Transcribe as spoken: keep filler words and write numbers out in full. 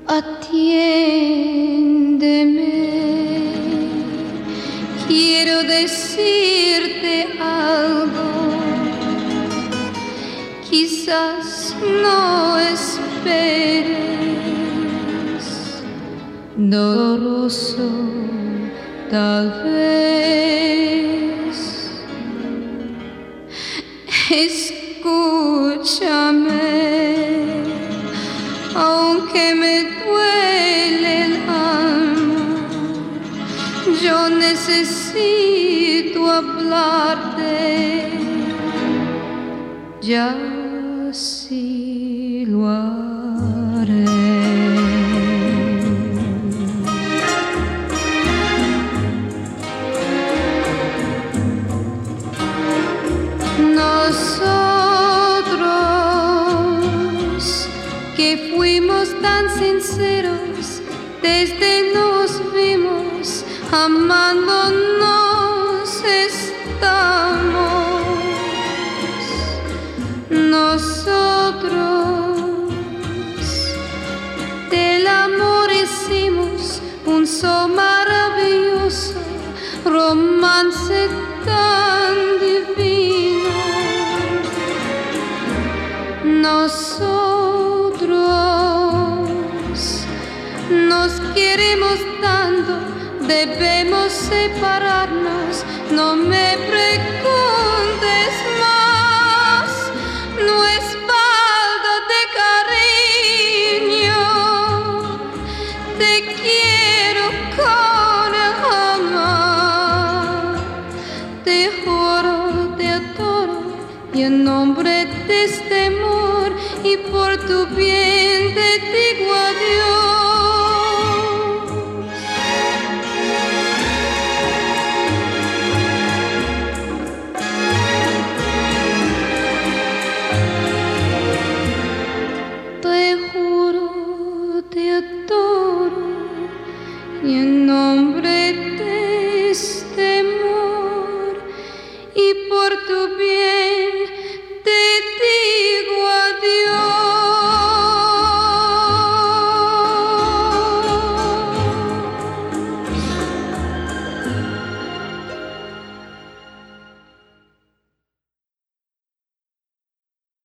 Atiéndeme, quiero decirte algo, quizás no esperes, doloroso tal vez. Escúchame, aunque me duele el alma, yo necesito hablarte, ya sí lo haré. Nosotros que fuimos tan sinceros desde nos vimos, amándonos estamos. Nosotros del amor hicimos un so maravilloso, romance tan divino. Nosotros nos queremos tanto, debemos separarnos. No me preguntes más, no es falta de cariño. Te quiero con el amor, te juro, te adoro, y en nombre de este amor y por tu bien